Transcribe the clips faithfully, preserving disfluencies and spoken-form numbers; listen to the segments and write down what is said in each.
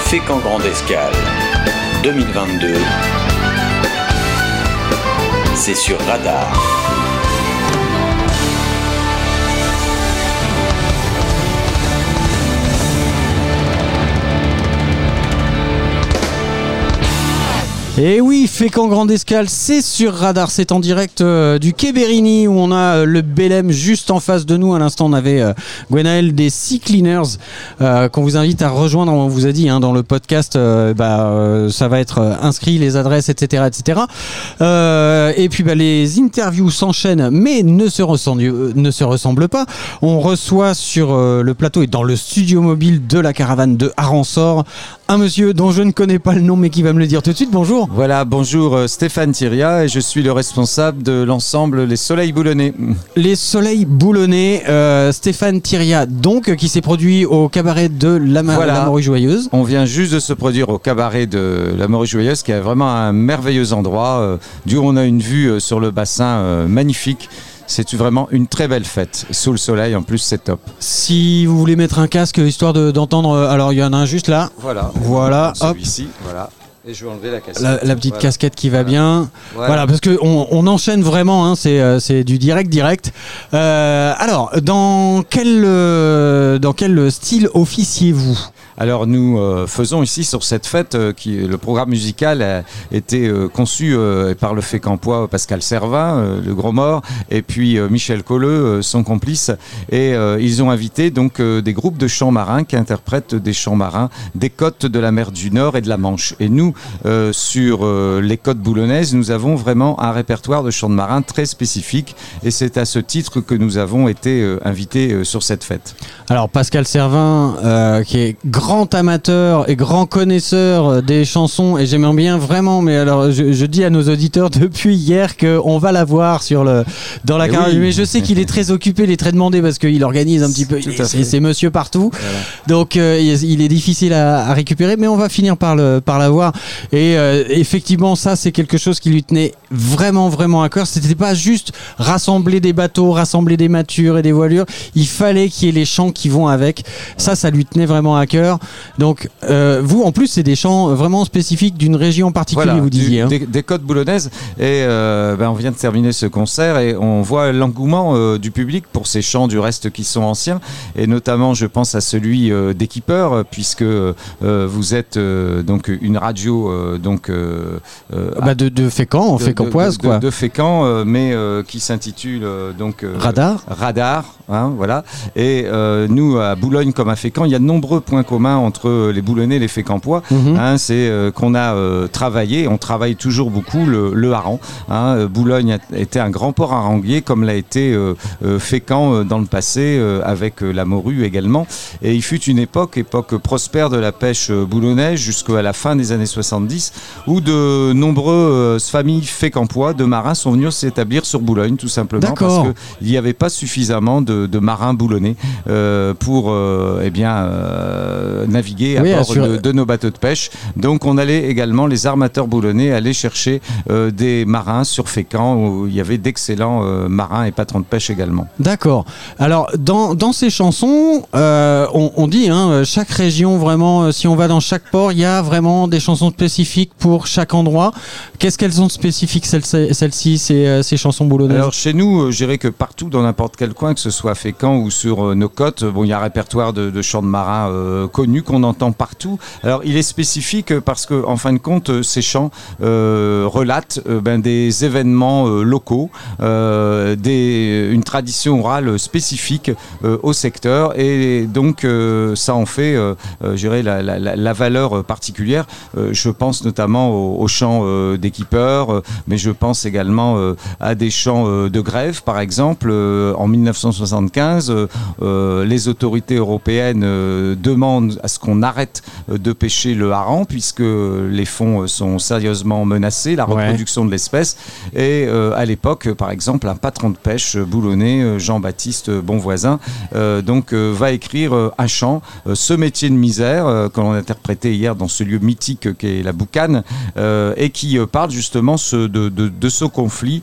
Fécamp Grande Escale deux mille vingt-deux, c'est sur Radar. Et oui, Fécamp Grande Escale, c'est sur Radar, c'est en direct euh, du Quai Bérini où on a euh, le Bélem juste en face de nous. À l'instant, on avait euh, Gwenaël des Sea Cleaners euh, qu'on vous invite à rejoindre. On vous a dit hein, dans le podcast, euh, bah, euh, ça va être euh, inscrit, les adresses, et cetera, et cetera. Euh, et puis bah, les interviews s'enchaînent, mais ne se ressemblent, euh, ne se ressemblent pas. On reçoit sur euh, le plateau et dans le studio mobile de la caravane de Aransor un monsieur dont je ne connais pas le nom, mais qui va me le dire tout de suite. Bonjour. Voilà, bonjour, euh, Stéphane Thiriat et je suis le responsable de l'ensemble Les Soleils Boulonnais. Les Soleils Boulonnais, euh, Stéphane Thiriat, donc, qui s'est produit au cabaret de la, Ma- Voilà. la Morue Joyeuse. On vient juste de se produire au cabaret de la Morue Joyeuse, qui est vraiment un merveilleux endroit, euh, d'où on a une vue euh, sur le bassin euh, magnifique. C'est vraiment une très belle fête, sous le soleil, en plus c'est top. Si vous voulez mettre un casque, histoire de, d'entendre, euh, alors il y en a un juste là. Voilà, Voilà, hop. celui-ci, voilà. Et je vais enlever la casquette. La, la petite voilà. casquette qui va Voilà. bien. Voilà. Voilà, parce qu'on on enchaîne vraiment, hein, c'est, euh, c'est du direct direct. Euh, alors, dans quel, euh, dans quel style officiez-vous ? Alors nous euh, faisons ici sur cette fête, euh, qui, le programme musical a été euh, conçu euh, par le Fécampois Pascal Servin, euh, le Gros Mort, et puis euh, Michel Colleux, euh, son complice, et euh, ils ont invité donc euh, des groupes de chants marins qui interprètent des chants marins des côtes de la mer du Nord et de la Manche. Et nous, euh, sur euh, les côtes boulonnaises, nous avons vraiment un répertoire de chants de marins très spécifique, et c'est à ce titre que nous avons été euh, invités euh, sur cette fête. Alors Pascal Servin, euh, qui est grand amateur et grand connaisseur des chansons, et j'aime bien vraiment, mais alors je, je dis à nos auditeurs depuis hier qu'on va l'avoir sur le, dans la Et carrière, oui. mais je sais qu'il est très occupé, il est très demandé parce qu'il organise un petit peu, Tout il- à c'est, fait. c'est monsieur partout, Voilà. donc euh, il, il est difficile à, à récupérer, mais on va finir par, le, par l'avoir. Et euh, effectivement, ça c'est quelque chose qui lui tenait vraiment vraiment à cœur. C'était pas juste rassembler des bateaux, rassembler des matures et des voilures, il fallait qu'il y ait les chants qui vont avec. Ça, ça lui tenait vraiment à cœur. Donc euh, vous, en plus, c'est des chants vraiment spécifiques d'une région en particulier, Voilà, vous disiez. du- Hein. des, des côtes boulonnaises. Et euh, ben, on vient de terminer ce concert et on voit l'engouement euh, du public pour ces chants du reste qui sont anciens. Et notamment, je pense à celui euh, d'Équipeur, euh, puisque euh, vous êtes euh, donc une radio euh, donc euh, euh, Bah de, de Fécamp, en de- Fécampoise, de, quoi. de, de Fécamp, euh, mais euh, qui s'intitule euh, donc euh, Radar. Radar, hein, voilà. Et euh, nous, à Boulogne comme à Fécamp, il y a de nombreux points communs entre les Boulonnais et les Fécampois. Mhm. Hein, c'est euh, qu'on a euh, travaillé, on travaille toujours beaucoup le, le hareng. Hein. Euh, Boulogne a été un grand port haranguier, comme l'a été euh, euh, Fécamp euh, dans le passé, euh, avec euh, la morue également. Et il fut une époque, époque prospère de la pêche euh, boulonnaise jusqu'à la fin des années soixante-dix, où de nombreuses euh, familles fécampois de marins sont venus s'établir sur Boulogne, tout simplement. D'accord. Parce qu'il n'y avait pas suffisamment de, de marins boulonnais euh, pour euh, eh bien, euh, naviguer à Oui, bord assure- de, de nos bateaux de pêche. Donc on allait également, les armateurs boulonnais allaient chercher euh, des marins sur Fécamp, où il y avait d'excellents euh, marins et patrons de pêche également. D'accord. Alors, dans, dans ces chansons, euh, on, on dit, hein, chaque région, vraiment, euh, si on va dans chaque port, il y a vraiment des chansons spécifiques pour chaque endroit. Qu'est-ce qu'elles sont spécifiques, celles, celles-ci, ces, euh, ces chansons boulonnaises ? Alors chez nous, euh, je dirais que partout, dans n'importe quel coin, que ce soit à Fécamp ou sur euh, nos côtes, bon, il y a un répertoire de, de chants de marins euh, connus qu'on entend partout. Alors il est spécifique euh, parce que, en fin de compte, euh, ces chants euh, relatent euh, ben, des événements euh, locaux, euh, des, une tradition orale spécifique euh, au secteur, et donc euh, ça en fait, euh, euh, je dirais, la, la, la valeur particulière. Euh, je pense notamment aux, aux chants euh, d'équipeurs, euh, mais je pense également euh, à des chants euh, de grève, par exemple. Euh, en mille neuf cent soixante-quinze, euh, euh, les autorités européennes euh, demandent à ce qu'on arrête euh, de pêcher le hareng, puisque les fonds euh, sont sérieusement menacés, la Ouais. reproduction de l'espèce. Et euh, à l'époque, par exemple, un patron de pêche euh, boulonnais, euh, Jean-Baptiste Bonvoisin, euh, donc, euh, va écrire euh, un chant, euh, Ce métier de misère, euh, que l'on a interprété hier dans ce lieu mythique euh, qu'est la Boucane, euh, et qui euh, parle justement ce, de, de, de ce conflit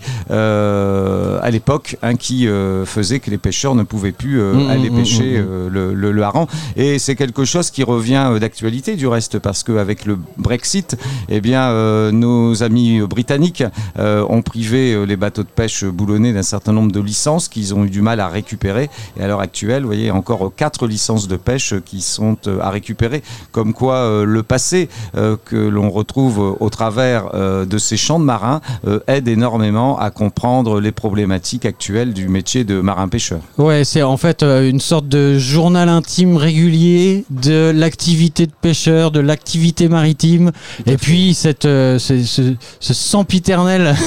euh, à l'époque, hein, qui euh, faisait que les pêcheurs ne pouvaient plus euh, Mmh, aller mmh, pêcher mmh. euh, le, le, le hareng. Et c'est quelque chose chose qui revient euh, d'actualité du reste, parce qu'avec le Brexit, eh bien, euh, nos amis britanniques euh, ont privé euh, les bateaux de pêche boulonnais d'un certain nombre de licences qu'ils ont eu du mal à récupérer. Et à l'heure actuelle, vous voyez, encore quatre licences de pêche qui sont euh, à récupérer. Comme quoi, euh, le passé euh, que l'on retrouve euh, au travers euh, de ces champs de marins euh, aide énormément à comprendre les problématiques actuelles du métier de marin-pêcheur. Ouais, c'est en fait euh, une sorte de journal intime régulier de l'activité de pêcheur, de l'activité maritime, et puis cette, euh, ce, ce, ce sempiternel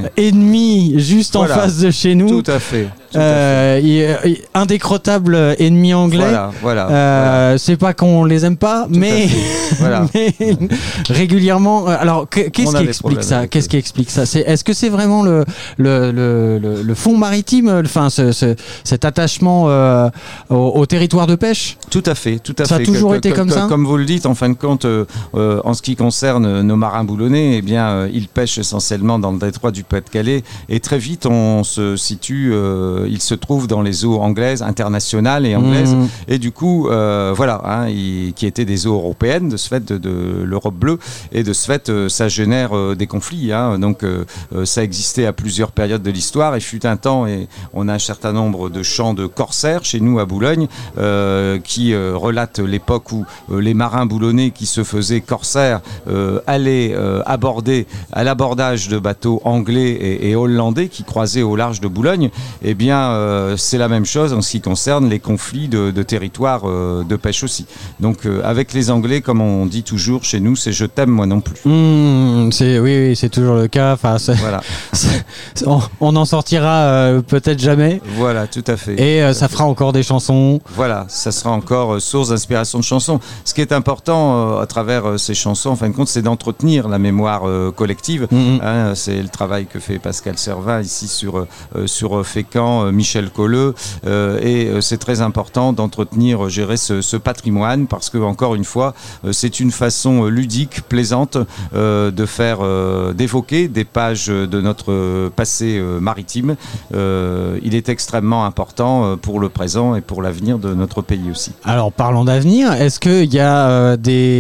ennemi juste Voilà. en face de chez nous. Tout à fait. Tout Euh, il- il- indécrottable ennemi anglais. Voilà, voilà, Euh, voilà. C'est pas qu'on les aime pas, Tout mais, à fait. Voilà. mais régulièrement. Alors, que- qu'est-ce On a qui des explique problèmes ça avec Qu'est-ce eux. qui explique ça C'est Est-ce que c'est vraiment le le, le, le, le fond maritime, enfin ce, ce, cet attachement euh, au, au territoire de pêche? Tout à fait, tout à Ça a fait. toujours Que- été que- comme que- ça Comme vous le dites, en fin de compte, euh, euh, en ce qui concerne nos marins boulonnais, eh bien, euh, ils pêchent essentiellement dans le détroit du Pas-de-Calais, et très vite, on se situe, euh, ils se trouvent dans les eaux anglaises, internationales et anglaises, Mmh. et du coup, euh, voilà, hein, ils- qui étaient des eaux européennes, de ce fait de, de l'Europe bleue, et de ce fait, euh, ça génère euh, des conflits. Hein, donc, euh, euh, ça existait à plusieurs périodes de l'histoire, et fut un temps, et on a un certain nombre de chants de corsaires chez nous à Boulogne, euh, qui euh, relatent l'époque où euh, les marins boulonnais qui se faisaient corsaires euh, allaient euh, aborder à l'abordage de bateaux anglais et, et hollandais qui croisaient au large de Boulogne. Eh bien, euh, c'est la même chose en ce qui concerne les conflits de, de territoire euh, de pêche aussi. Donc, euh, avec les Anglais, comme on dit toujours chez nous, c'est je t'aime moi non plus. Mmh, c'est oui, oui, c'est toujours le cas. Enfin, c'est- Voilà, c'est- on, on en sortira euh, peut-être jamais. voilà, tout à fait. Et euh, ça fera encore des chansons. Voilà, ça sera encore euh, source d'inspiration de chansons. Ce qui est important euh, à travers euh, ces chansons, en fin de compte, c'est d'entretenir la mémoire euh, collective. Mhm. Hein, c'est le travail que fait Pascal Servin ici sur, euh, sur Fécamp, euh, Michel Colleux. Euh, et euh, c'est très important d'entretenir, euh, gérer ce, ce patrimoine, parce que, encore une fois, euh, c'est une façon euh, ludique, plaisante, euh, de faire, euh, d'évoquer des pages de notre euh, passé euh, maritime. Euh, il est extrêmement important euh, pour le présent et pour l'avenir de notre pays aussi. Alors, parlons d'avenir. Est-ce qu'il y a euh,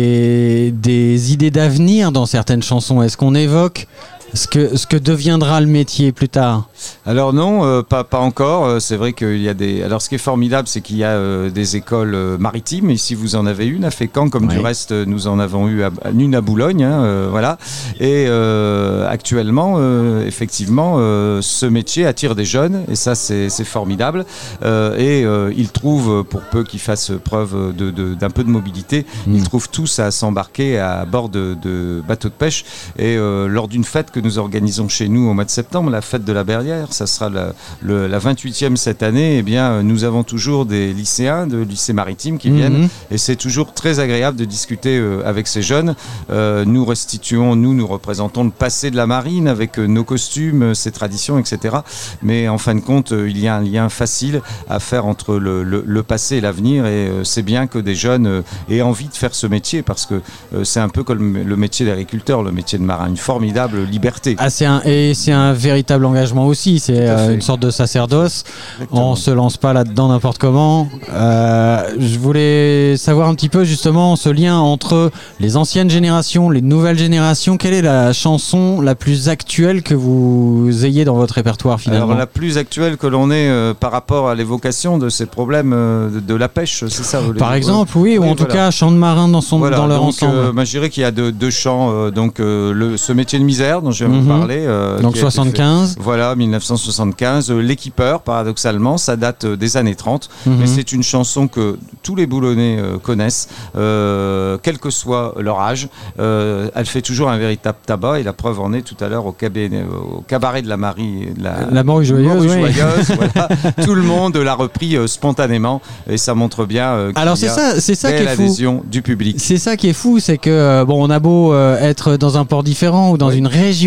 des, des idées d'avenir dans certaines chansons? Est-ce qu'on évoque ce que, ce que deviendra le métier plus tard? Alors non, euh, pas, pas encore. Euh, C'est vrai qu'il y a des... Alors ce qui est formidable, c'est qu'il y a euh, des écoles euh, maritimes. Ici, vous en avez une à Fécamp, comme Oui. du reste, euh, nous en avons eu à, à- une à Boulogne. Hein, euh, voilà. Et euh, actuellement, euh, effectivement, euh, ce métier attire des jeunes. Et ça, c'est c'est formidable. Euh, et euh, ils trouvent, pour peu qu'ils fassent preuve de, de- d'un peu de mobilité, Mmh. ils trouvent tous à s'embarquer à bord de, de bateaux de pêche. Et euh, lors d'une fête que nous organisons chez nous au mois de septembre, la fête de la Berrière, ça sera la, le, la vingt-huitième cette année, eh bien, nous avons toujours des lycéens de lycée maritime qui viennent, Mhm. et c'est toujours très agréable de discuter euh, avec ces jeunes. Euh, nous restituons, nous, nous représentons le passé de la marine avec euh, nos costumes, euh, ses traditions, et cetera. Mais en fin de compte, euh, il y a un lien facile à faire entre le, le, le passé et l'avenir, et euh, c'est bien que des jeunes euh, aient envie de faire ce métier, parce que euh, c'est un peu comme le métier d'agriculteur, le métier de marin, une formidable liberté. Ah, c'est un, et c'est un véritable engagement aussi. C'est Tout à euh, fait. une sorte de sacerdoce. Exactement. On se lance pas là-dedans n'importe comment. Euh, je voulais savoir un petit peu justement ce lien entre les anciennes générations, les nouvelles générations. Quelle est la chanson la plus actuelle que vous ayez dans votre répertoire finalement? Alors la plus actuelle que l'on ait euh, par rapport à l'évocation de ces problèmes euh, de, de la pêche, c'est ça vous voulez Par dire? exemple, oui, ou Oui, en tout voilà. cas, chant de marin dans, son, Voilà, dans leur donc, ensemble. euh, bah, je dirais qu'il y a deux, deux chants, euh, donc euh, le, ce métier de misère dont je viens de Mhm. vous parler. euh, Donc qui a été fait- soixante-quinze. Voilà, mille neuf cent soixante-quinze. Euh, L'équipeur, paradoxalement, ça date euh, des années trente, Mhm. mais c'est une chanson que tous les Boulonnais euh, connaissent, euh, quel que soit leur âge. Euh, elle fait toujours un véritable tabac, et la preuve en est tout à l'heure au, cabé- au cabaret de la Marie. de La, La Morue Joyeuse, Morue oui. Joyeuse, voilà. Tout le monde l'a repris euh, spontanément, et ça montre bien euh, qu'il Alors y c'est a ça, c'est ça qui belle est fou. adhésion du public. C'est ça qui est fou, c'est que euh, bon, on a beau euh, être dans un port différent ou dans Oui. une région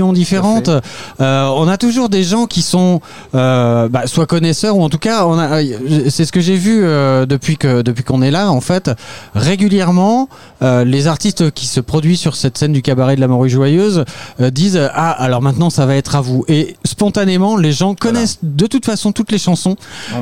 visions différentes. Euh, on a toujours des gens qui sont euh, bah, soit connaisseurs ou en tout cas, on a, c'est ce que j'ai vu euh, depuis que depuis qu'on est là. En fait, régulièrement, euh, les artistes qui se produisent sur cette scène du cabaret de la Morue Joyeuse euh, disent ah alors maintenant ça va être à vous. Et spontanément, les gens connaissent voilà. de toute façon toutes les chansons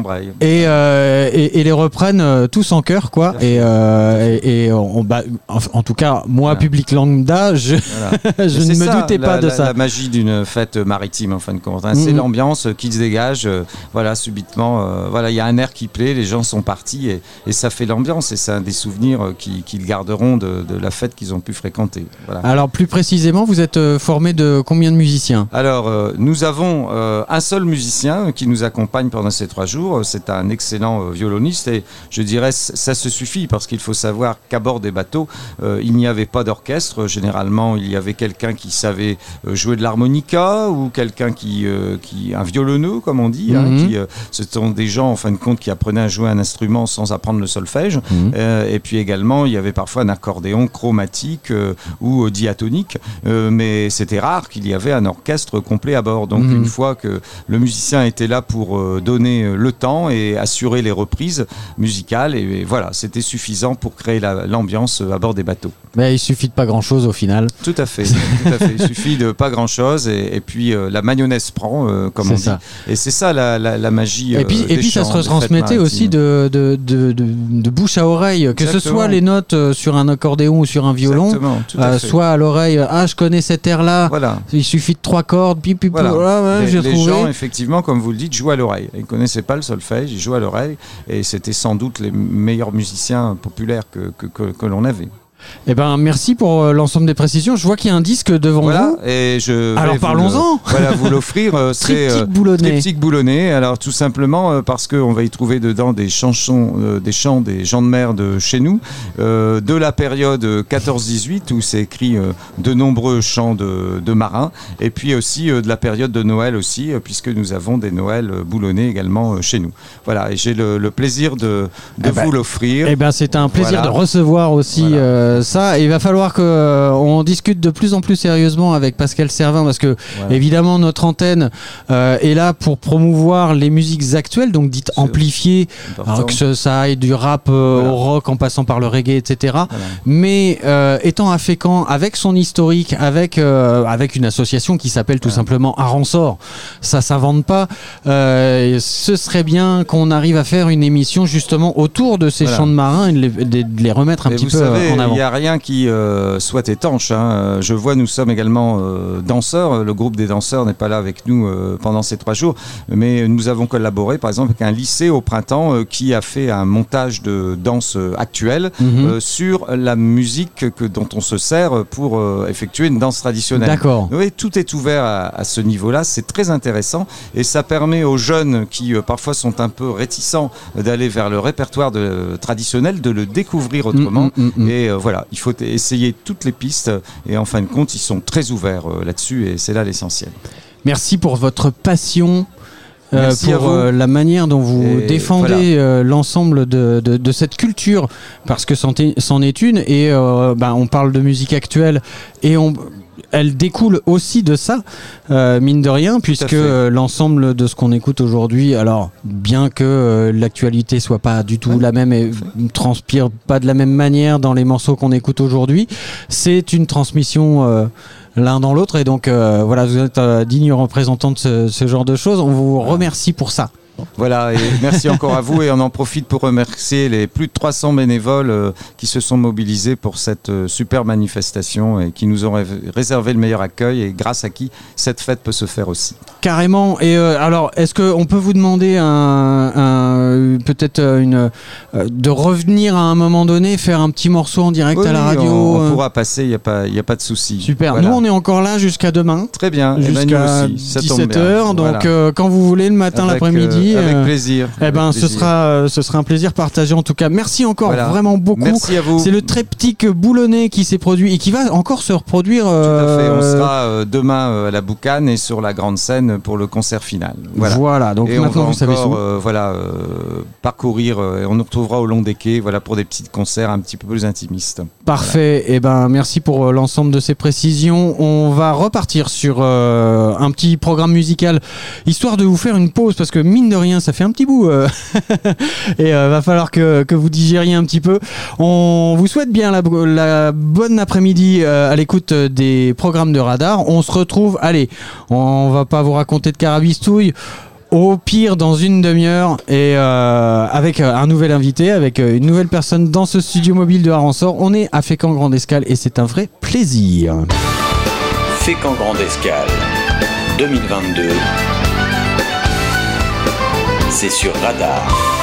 et, euh, et et les reprennent euh, tous en chœur quoi. Et, euh, et et on bah, en, en tout cas moi voilà. public lambda, je voilà. je ne me ça, doutais pas la, de la, ça. La magie d'une fête maritime en fin de compte, hein. mmh. c'est l'ambiance qui se dégage. Euh, voilà subitement, euh, voilà il y a un air qui plaît, les gens sont partis et, et ça fait l'ambiance et c'est un des souvenirs qu'ils, qu'ils garderont de, de la fête qu'ils ont pu fréquenter. Voilà. Alors plus précisément, vous êtes euh, formé de combien de musiciens ? Alors euh, nous avons euh, un seul musicien qui nous accompagne pendant ces trois jours. C'est un excellent euh, violoniste et je dirais ça se suffit parce qu'il faut savoir qu'à bord des bateaux euh, il n'y avait pas d'orchestre. Généralement il y avait quelqu'un qui savait euh, jouer de l'harmonica ou quelqu'un qui, euh, qui un violoneux comme on dit. Mm-hmm. Hein, qui, euh, ce sont des gens en fin de compte qui apprenaient à jouer un instrument sans apprendre le solfège. Mm-hmm. Euh, et puis également il y avait parfois un accordéon chromatique euh, ou euh, diatonique. Euh, mais c'était rare qu'il y avait un orchestre complet à bord. Donc mmh. une fois que le musicien était là pour euh, donner le temps et assurer les reprises musicales, et, et voilà, c'était suffisant pour créer la, l'ambiance à bord des bateaux. Mais il suffit de pas grand-chose au final. Tout à fait, tout à fait. Il suffit de pas grand-chose et, et puis euh, la mayonnaise prend, euh, comme c'est on dit. Ça. Et c'est ça la, la, la magie. Et puis, euh, et puis ça se retransmettait aussi de, de, de, de, de bouche à oreille, que Exactement. ce soit les notes sur un accordéon ou sur un violon, euh, soit à l'oreille. Ah, je connais cet air-là. Voilà. Il suffit de trois cordes. Puis, puis, voilà. voilà, ouais, les j'ai les trouvé. gens, effectivement, comme vous le dites, jouent à l'oreille. Ils ne connaissaient pas le solfège, ils jouaient à l'oreille. Et c'était sans doute les meilleurs musiciens populaires que, que, que, que l'on avait. Eh ben, merci pour euh, l'ensemble des précisions. Je vois qu'il y a un disque devant voilà, vous. Et je Alors parlons-en. Le, voilà, vous l'offrir. Euh, Triptyque euh, boulonnais. Triptyque boulonnais. Alors tout simplement euh, parce qu'on va y trouver dedans des chansons, euh, des chants des gens de mer de chez nous, euh, de la période quatorze dix-huit où c'est écrit euh, de nombreux chants de, de marins, et puis aussi euh, de la période de Noël aussi, euh, puisque nous avons des Noëls euh, boulonnais également euh, chez nous. Voilà, et j'ai le, le plaisir de, de eh vous ben, l'offrir. Eh ben, c'est un plaisir voilà. de recevoir aussi. Voilà. Euh, ça et il va falloir qu'on euh, discute de plus en plus sérieusement avec Pascal Servin parce que voilà. évidemment notre antenne euh, est là pour promouvoir les musiques actuelles, donc dites c'est amplifiées, alors que ça, ça aille du rap euh, voilà. au rock en passant par le reggae, et cetera. Voilà. Mais euh, étant à Fécamp, avec son historique, avec, euh, avec une association qui s'appelle tout voilà. simplement Aransor, ça s'invente pas, euh, ce serait bien qu'on arrive à faire une émission justement autour de ces voilà. chants de marins et de les, de les remettre un et petit peu savez, en avant. Il n'y a rien qui euh, soit étanche. Hein. Je vois, nous sommes également euh, danseurs. Le groupe des danseurs n'est pas là avec nous euh, pendant ces trois jours, mais nous avons collaboré, par exemple, avec un lycée au printemps euh, qui a fait un montage de danse euh, actuelle mm-hmm. euh, sur la musique que, dont on se sert pour euh, effectuer une danse traditionnelle. D'accord. Oui, tout est ouvert à, à ce niveau-là. C'est très intéressant et ça permet aux jeunes qui euh, parfois sont un peu réticents d'aller vers le répertoire de, traditionnel de le découvrir autrement. Mm, mm, mm. Et euh, voilà, il faut essayer toutes les pistes et en fin de compte, ils sont très ouverts euh, là-dessus et c'est là l'essentiel. Merci pour votre passion. Euh, pour euh, la manière dont vous et défendez voilà. euh, l'ensemble de, de, de cette culture, parce que c'en est, c'en est une, et euh, bah, on parle de musique actuelle, et on, elle découle aussi de ça, euh, mine de rien, puisque euh, l'ensemble de ce qu'on écoute aujourd'hui, alors bien que euh, l'actualité soit pas du tout ouais. la même et transpire pas de la même manière dans les morceaux qu'on écoute aujourd'hui, c'est une transmission euh, l'un dans l'autre, et donc euh, voilà, vous êtes euh, digne représentant de ce, ce genre de choses. On vous remercie pour ça. Voilà, et merci encore à vous, et on en profite pour remercier les plus de trois cents bénévoles euh, qui se sont mobilisés pour cette euh, super manifestation et qui nous ont ré- réservé le meilleur accueil, et grâce à qui cette fête peut se faire aussi. Carrément. Et euh, alors, est-ce qu'on peut vous demander un, un, peut-être une, euh, de revenir à un moment donné, faire un petit morceau en direct oui, à la radio on, on euh... pourra passer, il n'y a pas, y a pas de souci. Super. Voilà. Nous, on est encore là jusqu'à demain. Très bien. Jusqu'à et ben nous aussi. dix-sept heures. Donc, voilà. euh, quand vous voulez, le matin, Avec, l'après-midi. dit. Avec euh, plaisir. Eh avec ben, plaisir. ce sera, ce sera un plaisir partagé en tout cas. Merci encore Voilà. vraiment beaucoup. Merci à vous. C'est le triptyque boulonnais qui s'est produit et qui va encore se reproduire. Tout à fait. On euh, sera euh, demain euh, à la Boucane et sur la grande scène pour le concert final. Voilà. Voilà, donc et on maintenant va vous savez encore, tout. euh, voilà, euh, parcourir. euh, et on nous retrouvera au long des quais, voilà, pour des petits concerts un petit peu plus intimistes. Parfait. Et ben, merci pour euh, l'ensemble de ces précisions. On va repartir sur euh, un petit programme musical, histoire de vous faire une pause, parce que mine de rien, ça fait un petit bout. euh, et euh, va falloir que, que vous digériez un petit peu. On vous souhaite bien la, la bonne après-midi euh, à l'écoute des programmes de Radar. On se retrouve, allez, on va pas vous raconter de carabistouille. Au pire dans une demi-heure et euh, avec un nouvel invité, avec une nouvelle personne dans ce studio mobile de Harançon. On est à Fécamp Grande Escale et c'est un vrai plaisir. Fécamp Grande Escale deux mille vingt-deux. C'est sur Radar.